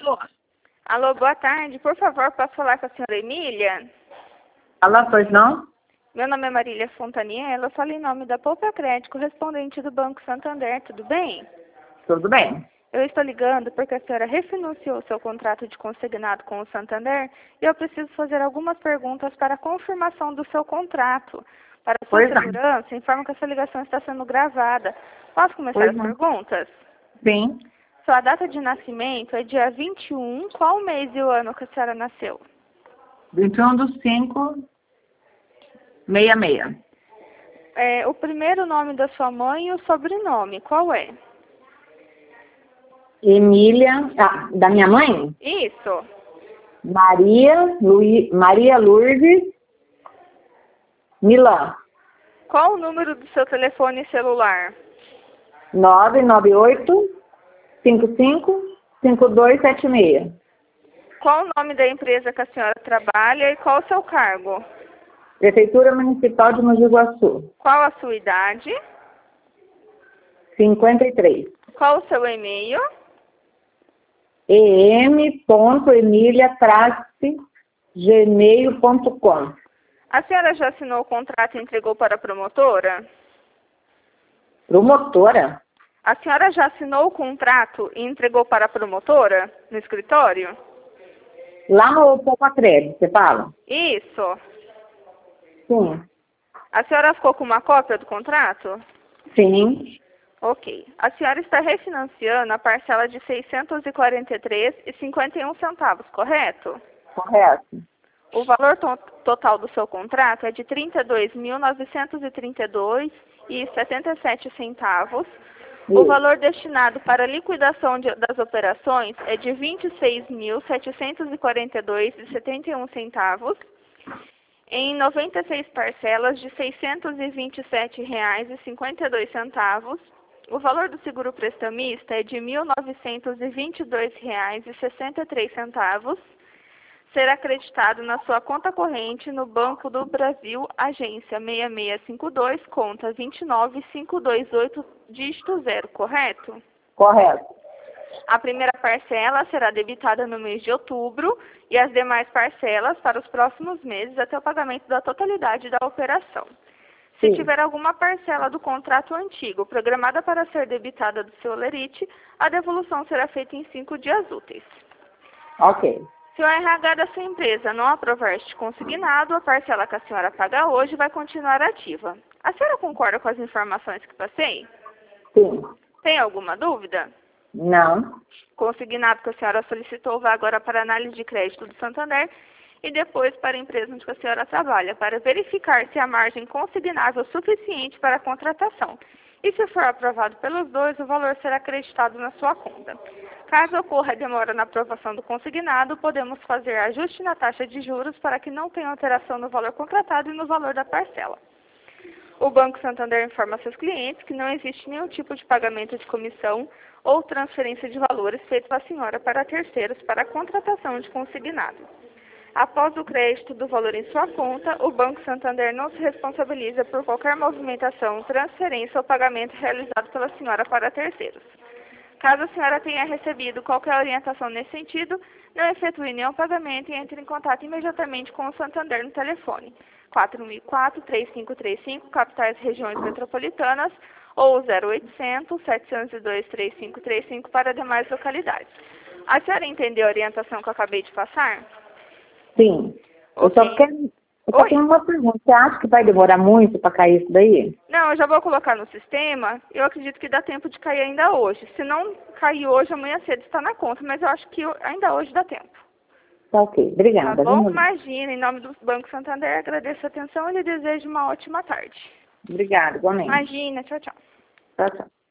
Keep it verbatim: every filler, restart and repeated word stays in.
Alô? Alô, boa tarde. Por favor, posso falar com a senhora Emília? Alô, pois não? Meu nome é Marília Fontaniello, eu falo em nome da Poupa Crédito, correspondente do Banco Santander, tudo bem? Tudo bem. Eu estou ligando porque a senhora refinanciou seu contrato de consignado com o Santander e eu preciso fazer algumas perguntas para a confirmação do seu contrato. Para a sua Pois não. segurança, informo que essa ligação está sendo gravada. Posso começar Pois as não. perguntas? Sim. Sua data de nascimento é dia vinte e um, qual mês e o ano que a senhora nasceu? vinte e um do cinco, sessenta e seis. É, o primeiro nome da sua mãe e o sobrenome, qual é? Emília, ah, da minha mãe? Isso. Maria, Luí, Maria Lourdes, Milan. Qual o número do seu telefone celular? nove nove oito, cinco cinco, cinco dois sete seis. Qual o nome da empresa que a senhora trabalha e qual o seu cargo? Prefeitura Municipal de Mogi Guaçu. Qual a sua idade? cinquenta e três. Qual o seu e-mail? em.emilia-gmail ponto com. A senhora já assinou o contrato e entregou para a promotora? Promotora? A senhora já assinou o contrato e entregou para a promotora no escritório? Lá no Poupa Crédito, você fala? Isso. Sim. A senhora ficou com uma cópia do contrato? Sim. Ok. A senhora está refinanciando a parcela de seiscentos e quarenta e três reais e cinquenta e um centavos, correto? Correto. O valor to total do seu contrato é de trinta e dois mil novecentos e trinta e dois reais e setenta e sete centavos. O valor destinado para a liquidação de, das operações é de vinte e seis mil setecentos e quarenta e dois reais e setenta e um centavos. Em noventa e seis parcelas de seiscentos e vinte e sete reais e cinquenta e dois centavos. O valor do seguro prestamista é de mil novecentos e vinte e dois reais e sessenta e três centavos. Será acreditado na sua conta corrente no Banco do Brasil, agência seis seis cinco dois, conta vinte e nove cinco dois oito, dígito zero, correto? Correto. A primeira parcela será debitada no mês de outubro e as demais parcelas para os próximos meses até o pagamento da totalidade da operação. Se Sim. tiver alguma parcela do contrato antigo programada para ser debitada do seu lerite, a devolução será feita em cinco dias úteis. Ok. Se o R H da sua empresa não aprovar este consignado, a parcela que a senhora paga hoje vai continuar ativa. A senhora concorda com as informações que passei? Sim. Tem alguma dúvida? Não. Consignado que a senhora solicitou vai agora para análise de crédito do Santander e depois para a empresa onde a senhora trabalha, para verificar se a margem consignável é suficiente para a contratação. E se for aprovado pelos dois, o valor será acreditado na sua conta. Caso ocorra demora na aprovação do consignado, podemos fazer ajuste na taxa de juros para que não tenha alteração no valor contratado e no valor da parcela. O Banco Santander informa seus clientes que não existe nenhum tipo de pagamento de comissão ou transferência de valores feito pela senhora para terceiros para a contratação de consignado. Após o crédito do valor em sua conta, o Banco Santander não se responsabiliza por qualquer movimentação, transferência ou pagamento realizado pela senhora para terceiros. Caso a senhora tenha recebido qualquer orientação nesse sentido, não efetue nenhum pagamento e entre em contato imediatamente com o Santander no telefone quatro mil e quatro, três cinco três cinco, capitais e regiões metropolitanas, ou zero oitocentos, setecentos e dois, três cinco três cinco para demais localidades. A senhora entendeu a orientação que eu acabei de passar? Sim. Eu Ok. só, quero, eu só Oi? tenho uma pergunta. Você acha que vai demorar muito para cair isso daí? Não, eu já vou colocar no sistema. Eu acredito que dá tempo de cair ainda hoje. Se não cair hoje, amanhã cedo está na conta, mas eu acho que ainda hoje dá tempo. Tá ok. Tá Obrigada. bom? Vamos... Imagina, em nome do Banco Santander, agradeço a atenção e lhe desejo uma ótima tarde. Obrigada, igualmente. Imagina, tchau, tchau. Tchau, tchau.